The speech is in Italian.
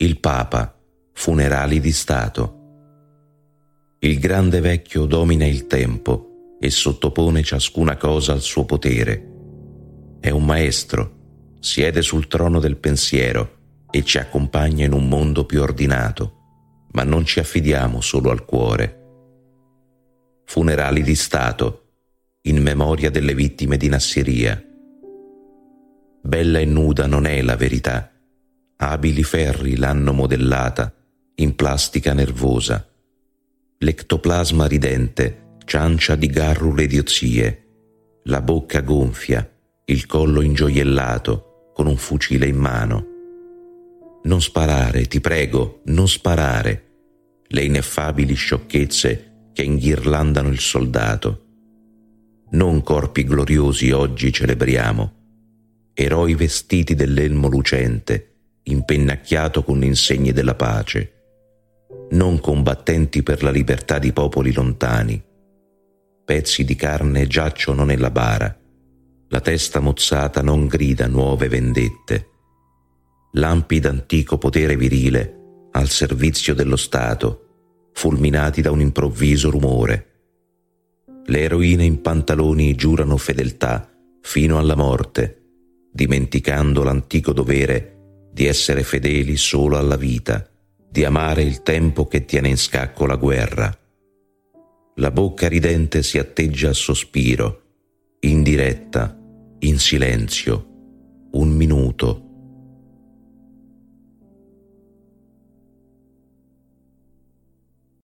Il Papa, funerali di Stato. Il grande vecchio domina il tempo e sottopone ciascuna cosa al suo potere. È un maestro, siede sul trono del pensiero e ci accompagna in un mondo più ordinato, ma non ci affidiamo solo al cuore. Funerali di Stato, in memoria delle vittime di Nassiria. Bella e nuda non è la verità, abili ferri l'hanno modellata in plastica nervosa. L'ectoplasma ridente ciancia di garrule idiozie, la bocca gonfia, il collo ingioiellato, con un fucile in mano. Non sparare, ti prego, non sparare, le ineffabili sciocchezze che inghirlandano il soldato. Non corpi gloriosi oggi celebriamo, eroi vestiti dell'elmo lucente, impennacchiato con insegni della pace, non combattenti per la libertà di popoli lontani. Pezzi di carne giacciono nella bara, la testa mozzata non grida nuove vendette. Lampi d'antico potere virile al servizio dello Stato, fulminati da un improvviso rumore. Le eroine in pantaloni giurano fedeltà fino alla morte, dimenticando l'antico dovere di essere fedeli solo alla vita, di amare il tempo che tiene in scacco la guerra. La bocca ridente si atteggia al sospiro, in diretta, in silenzio, 1 minuto,